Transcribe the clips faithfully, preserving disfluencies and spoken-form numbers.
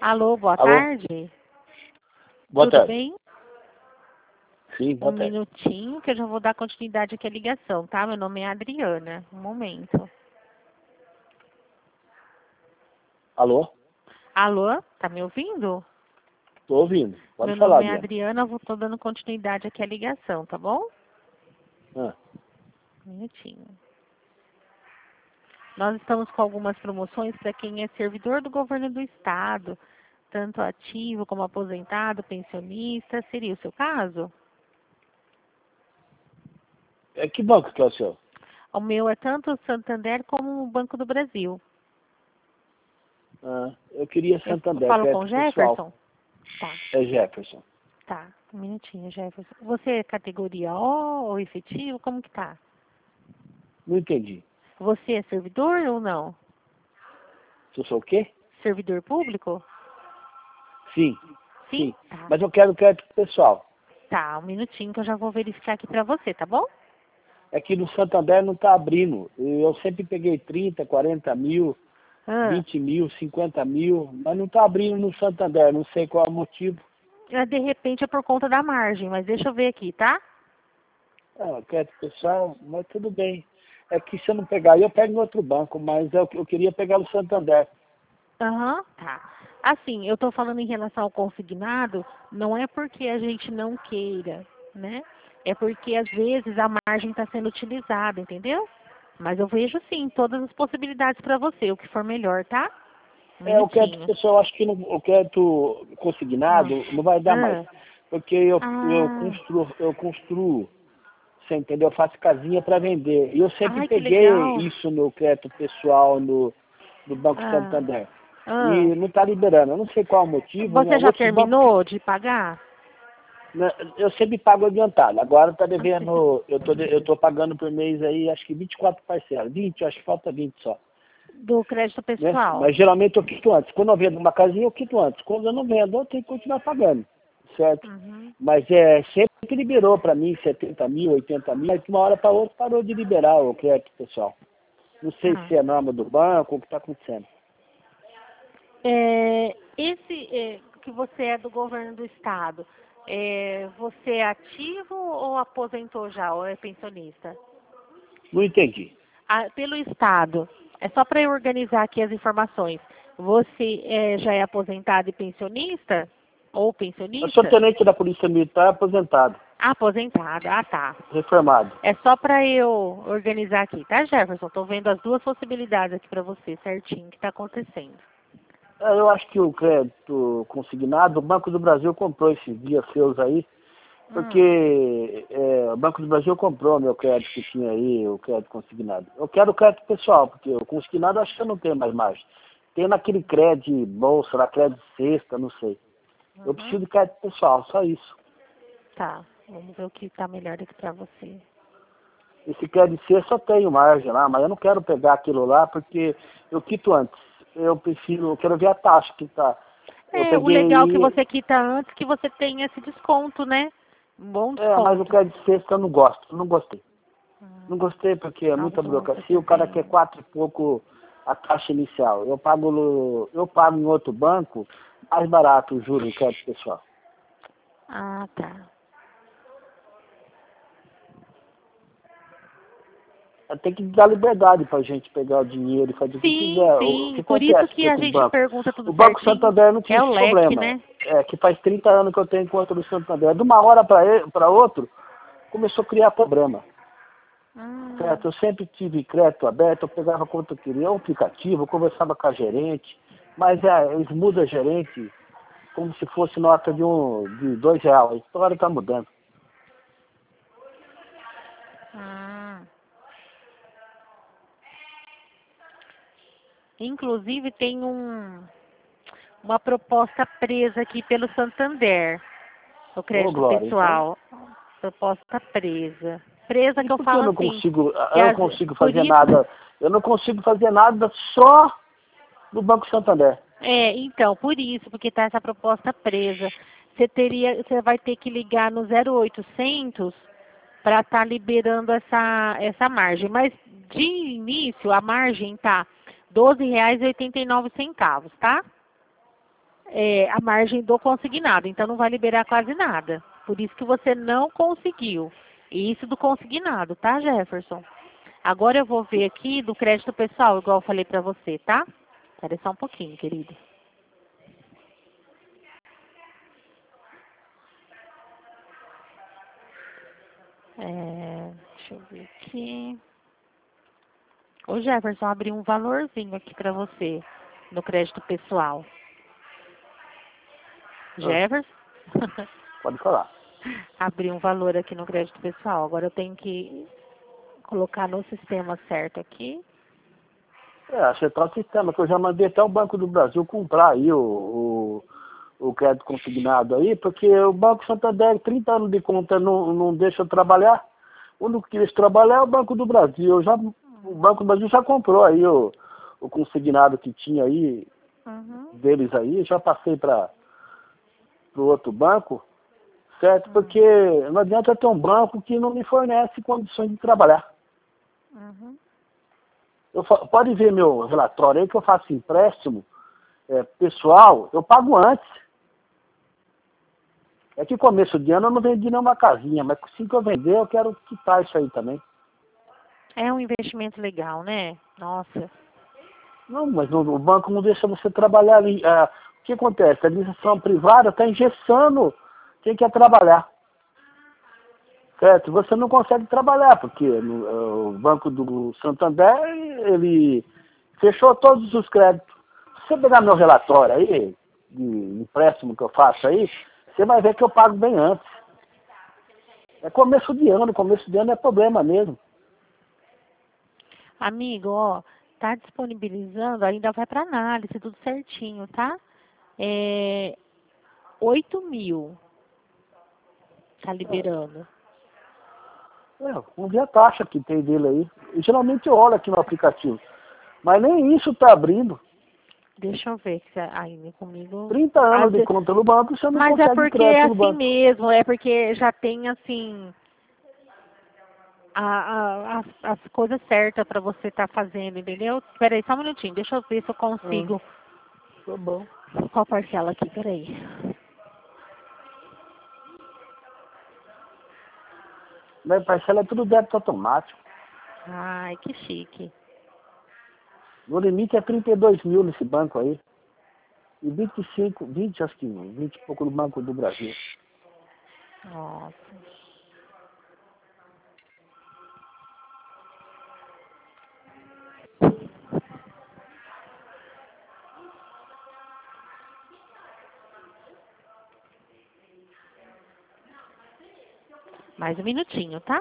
Alô, boa Alô? tarde. Boa Tudo tarde. bem? Sim, boa Um tarde. minutinho que eu já vou dar continuidade aqui à ligação, tá? Meu nome é Adriana. Um momento. Alô? Alô, tá me ouvindo? Tô ouvindo. Pode Meu falar, nome é Diana. Adriana, eu vou tô dando continuidade aqui à ligação, tá bom? Ah, Um minutinho. Nós estamos com algumas promoções para quem é servidor do governo do estado, tanto ativo como aposentado, pensionista. Seria o seu caso? é que banco que é o seu? O meu é tanto o Santander como o Banco do Brasil. Ah, eu queria Eu Santander, falo com crédito o pessoal. Jefferson? Tá, É Jefferson. tá. Um minutinho, Jefferson. Você é categoria O ou efetivo? Como que tá? Não entendi. Você é servidor ou não? Se eu sou o quê? Servidor público? Sim, Sim? sim. Tá. Mas eu quero crédito pessoal. Tá, um minutinho que eu já vou verificar aqui pra você, tá bom? É que no Santander não tá abrindo. Eu sempre peguei trinta, quarenta mil, Ah, vinte mil, cinquenta mil, mas não tá abrindo no Santander. Não sei qual é o motivo. é, de repente é por conta da margem, mas deixa eu ver aqui, tá? Ah, crédito pessoal, mas tudo bem. É que se eu não pegar, eu pego em outro banco, mas eu, eu queria pegar no Santander. Aham, tá. Assim, eu estou falando em relação ao consignado, não é porque a gente não queira, né? É porque às vezes a margem está sendo utilizada, entendeu? Mas eu vejo sim todas as possibilidades para você, o que for melhor, tá? Um É, o crédito minutinho. pessoal, acho que não, o crédito Ah, consignado não vai dar mais. ah, Porque eu, eu ah, construo, eu construo, você entendeu? Eu faço casinha para vender. E eu sempre ai, que peguei legal. isso no crédito pessoal no, no Banco Ah, Santander. ah. E não está liberando. Eu não sei qual é o motivo, né? Você já Outros bancos, terminou de pagar? né, eu sempre pago adiantado. Agora está Ah, você se- devendo, eu tô, de- eu tô pagando por mês aí, acho que vinte e quatro parcelas. vinte, acho que falta vinte só. Do crédito Né? pessoal. Mas geralmente eu quito antes. Quando eu vendo uma casinha, eu quito antes. Quando eu não vendo, eu tenho que continuar pagando, certo? Uhum. Mas é, sempre liberou para mim setenta mil, oitenta mil, mas de uma hora para outra parou de liberar o crédito pessoal. Não sei Ah. se é norma do banco ou o que está acontecendo. É, esse é, que você é do governo do estado, é, você é ativo ou aposentou já, ou é pensionista? Não entendi. Ah, pelo estado, é só para eu organizar aqui as informações. Você é, já é aposentado e pensionista? Ou Eu sou pensionista? tenente da Polícia Militar aposentado, Ah, aposentado, ah tá. reformado. É só para eu organizar aqui, tá, Jefferson? Estou vendo as duas possibilidades aqui para você, certinho, o que está acontecendo. É, eu acho que o crédito consignado, o Banco do Brasil comprou esses dias seus aí, Hum. porque é, o Banco do Brasil comprou meu crédito que tinha aí, o crédito consignado. Eu quero o crédito pessoal, porque o consignado eu acho que eu não tenho mais margem. Tem naquele crédito bolsa, na crédito cesta, não sei. Eu Uhum. preciso de crédito pessoal, só isso. Tá, vamos ver o que está melhor aqui para você. Esse crédito cesta eu tenho margem lá, mas eu não quero pegar aquilo lá porque eu quito antes. Eu prefiro, eu quero ver a taxa que tá. Eu É, o legal é que peguei, você quita antes que você tem esse desconto, né? Um bom é, mas o desconto. crédito cesta eu não gosto, não gostei. Não Hum, gostei porque é muita alguns burocracia, aqui o cara quer tem. quatro e pouco a taxa inicial. Eu pago no, eu pago em outro banco mais barato o juro em crédito pessoal. Ah, tá. Tem que dar liberdade para a gente pegar o dinheiro e fazer o que Sim, quiser. O, o que sim. Por isso acontece que que a com o gente banco? pergunta tudo O Banco certinho. Santander não tinha É o esse leque, problema. né? É, que faz trinta anos que eu tenho conta do Santander. De uma hora para outra, começou a criar problema. Hum, Certo? Eu sempre tive crédito aberto, eu pegava quanto eu queria, o aplicativo, eu conversava com a gerente, mas é, eles mudam a gerente como se fosse nota de, um, de dois reais. A história está mudando. hum. Inclusive tem um, uma proposta presa aqui pelo Santander, o Ô, crédito Glória, então. pessoal. Proposta presa. Presa E que eu por que eu falo não assim, consigo, que eu não as, consigo por fazer isso. nada, eu não consigo fazer nada só no Banco Santander. É, então, por isso, porque está essa proposta presa. Você teria, você vai ter que ligar no zero oitocentos para estar liberando essa, essa margem. Mas de início a margem tá doze reais e oitenta e nove centavos, tá? é, a margem do consignado, então não vai liberar quase nada. Por isso que você não conseguiu. Isso do consignado, tá, Jefferson? Agora eu vou ver aqui do crédito pessoal, igual eu falei pra você, tá? Espera só um pouquinho, querido. É, deixa eu ver aqui. Ô Jefferson, abri um valorzinho aqui pra você no crédito pessoal. Jefferson? Pode falar. Abri um valor aqui no crédito pessoal. Agora eu tenho que colocar no sistema certo aqui. É, acertar o sistema, que eu já mandei até o Banco do Brasil comprar aí o, o, o crédito consignado aí, porque o Banco Santander, trinta anos de conta, não, não deixa eu trabalhar. O único que quis trabalhar é o Banco do Brasil. Eu já, o Banco do Brasil já comprou aí o, o consignado que tinha aí, Uhum. deles aí, já passei para o outro banco, certo? Uhum. Porque não adianta ter um banco que não me fornece condições de trabalhar. Uhum. Eu, pode ver meu relatório aí que eu faço empréstimo é, pessoal, eu pago antes. É que começo de ano eu não vendi nenhuma casinha, mas assim que eu vender eu quero quitar isso aí também. É um investimento legal, né? Nossa. Não, mas não, o banco não deixa você trabalhar ali. Ah, o que acontece? A administração privada está engessando quem quer trabalhar. Certo? Você não consegue trabalhar, porque no, o Banco do Santander, ele fechou todos os créditos. Se você pegar meu relatório aí, de empréstimo que eu faço aí, você vai ver que eu pago bem antes. É começo de ano, começo de ano é problema mesmo. Amigo, ó, tá disponibilizando, ainda vai para análise, tudo certinho, tá? É oito mil tá liberando. É, vamos ver a taxa que tem dele aí. E, geralmente eu olho aqui no aplicativo. Mas nem isso está abrindo. Deixa eu ver se ainda comigo. trinta anos Às de ve- conta no banco, você não Mas é consegue porque é crédito no assim banco. mesmo, é porque já tem assim a, a- as, as coisas certas para você estar fazendo, entendeu? Peraí, só um minutinho, deixa eu ver se eu Ah, consigo. tá bom. Qual parcela aqui? Peraí. Mas parcela é tudo débito automático. Ai, que chique. O limite é trinta e dois mil nesse banco aí. E vinte e cinco, vinte acho que vinte e pouco no Banco do Brasil. Nossa. Mais um minutinho, tá?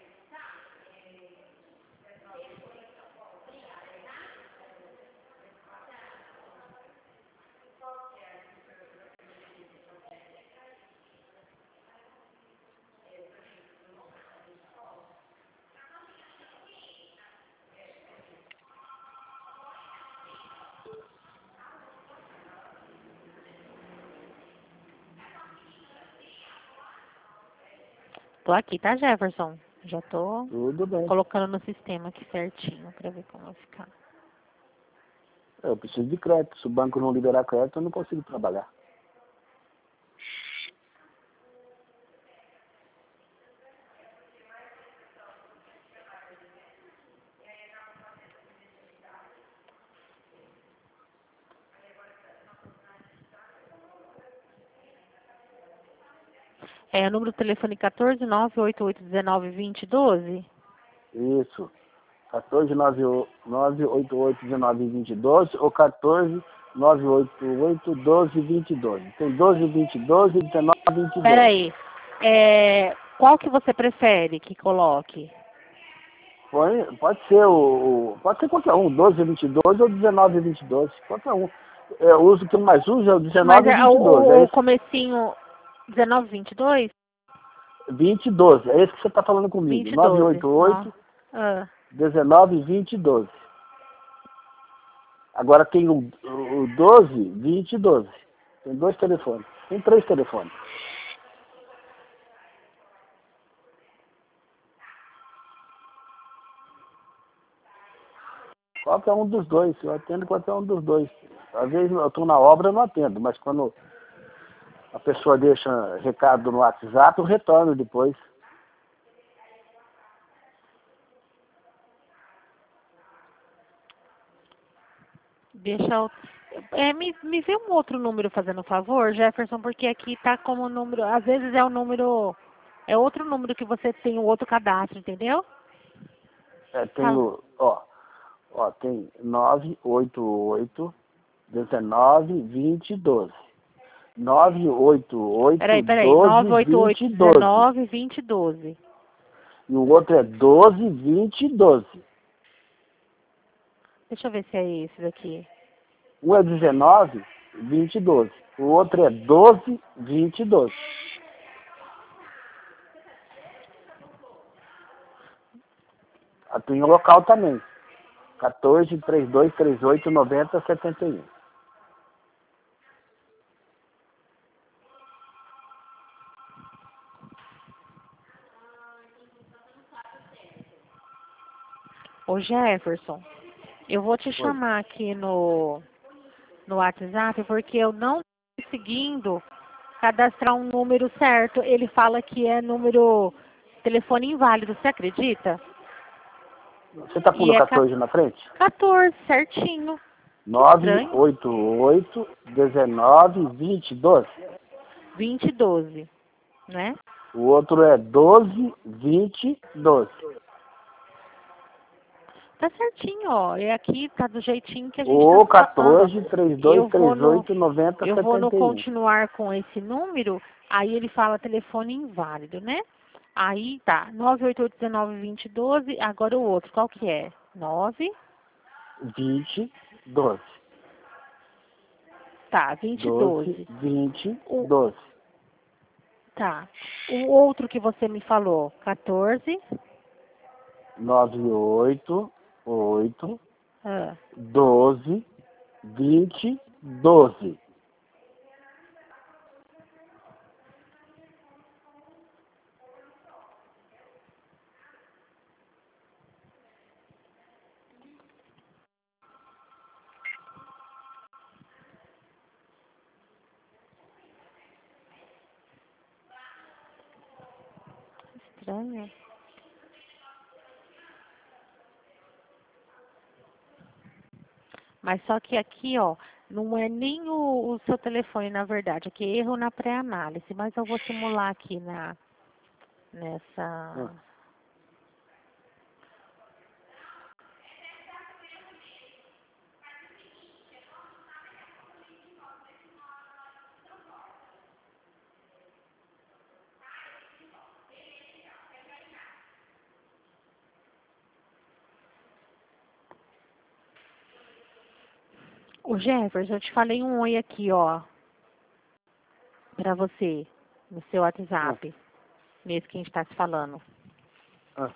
Tô aqui, tá, Jefferson? Já tô Tudo bem. colocando no sistema aqui certinho pra ver como vai ficar. Eu preciso de crédito. Se o banco não liberar crédito, eu não consigo trabalhar. É o número do telefone quatorze, nove oito oito um nove, dois zero um dois? Isso. quatorze, nove oito oito, dezenove, vinte, doze ou quatorze, nove oito oito, doze, vinte, doze. Tem doze, vinte, doze, dezenove, vinte, doze. Peraí. É, qual que você prefere que coloque? Põe, pode ser o, o- pode ser qualquer um, doze, vinte, doze ou dezenove, vinte, doze. Qualquer um. É, o uso que eu mais uso é o Mas dezenove, é vinte, doze. É o, o esse, comecinho dezenove, vinte e dois? vinte, doze. É esse que você está falando comigo. vinte e doze. Nó. nove oito oito, Ah, dezenove, vinte, doze. Agora tem o, o doze, vinte e doze. Tem dois telefones. Tem três telefones. Qualquer um dos dois. Eu atendo qualquer um dos dois. Às vezes eu estou na obra, eu não atendo, mas quando a pessoa deixa recado no WhatsApp, eu retorno depois. Deixa eu... É, me, me vê um outro número fazendo favor, Jefferson, porque aqui tá como número... Às vezes é o número... É outro número que você tem o outro cadastro, entendeu? É, tem Fala. o, ó, ó, tem nove oito oito, dezenove, vinte, doze. nove oito oito, Peraí, peraí. doze, nove oito oito, vinte, doze. dezenove, vinte, doze. E o outro é doze, vinte, doze. Deixa eu ver se é esse daqui. Um é dezenove, vinte, doze. O outro é doze, vinte, doze. Ah, tem o local também. quatorze, trinta e dois, trinta e oito, noventa, setenta e um. Ô Jefferson, eu vou te Oi. chamar aqui no, no WhatsApp porque eu não tô conseguindo cadastrar um número certo. Ele fala que é número telefone inválido, você acredita? Você tá com E o é ca- quatorze na frente? quatorze, certinho. Que nove estranho. oito oito, dezenove, vinte, doze. vinte, doze, né? O outro é doze, vinte, doze. Tá certinho, ó. É aqui, tá do jeitinho que a gente tá Ou se falando. quatorze, trinta e dois, Eu vou trinta e no, oito, noventa, eu vou no setenta e um. continuar com esse número, aí ele fala telefone inválido, né? Aí tá, nove oito oito, dezenove, vinte, doze, agora o outro, qual que é? nove, vinte, doze. tá, vinte, doze, doze. vinte, O, doze. tá, o outro que você me falou, quatorze, nove oito oito, ah, doze, vinte, doze. estranho. Mas só que aqui, ó, não é nem o, o seu telefone, na verdade. Aqui é erro na pré-análise. Mas eu vou simular aqui na, Hum. nessa... O Jefferson, eu te falei um oi aqui, ó, pra você, no seu Hum. WhatsApp, nesse que a gente tá se falando. Ah.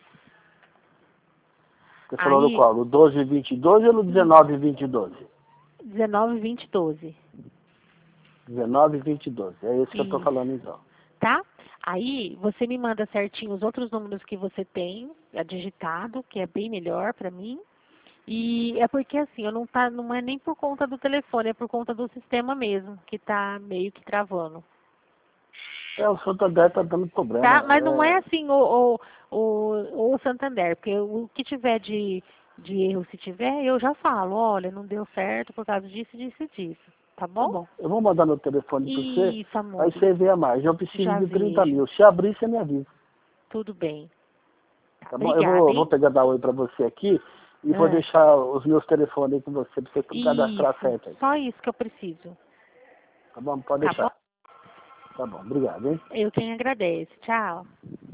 Você falou no Aí, qual? No doze, vinte, doze ou no dezenove, vinte, doze? dezenove, vinte, doze. dezenove, vinte, doze. É esse que eu tô Isso. falando então. Tá? Aí, você me manda certinho os outros números que você tem, é digitado, que é bem melhor pra mim. E é porque assim, eu não tá, não é nem por conta do telefone, é por conta do sistema mesmo, que tá meio que travando. É, o Santander tá dando problema. Tá? Mas não é É, assim o, o, o, o Santander, porque o que tiver de, de erro, se tiver, eu já falo, olha, não deu certo por causa disso, disso e disso. Tá tá bom? bom. Eu vou mandar meu telefone pra você, Isso, amor. aí você vê a mais. Eu preciso Já de trinta vejo. mil. Se abrir, você me avisa. Tudo bem. Tá, Tá bom? Eu obrigada, vou, vou hein? pegar dar oi pra você aqui e vou Ah, deixar os meus telefones aí com você pra você cadastrar isso. certo aí. Só isso que eu preciso. Tá bom? Pode Tá bom? deixar. Tá bom. Obrigado, hein? Eu quem agradeço. Tchau.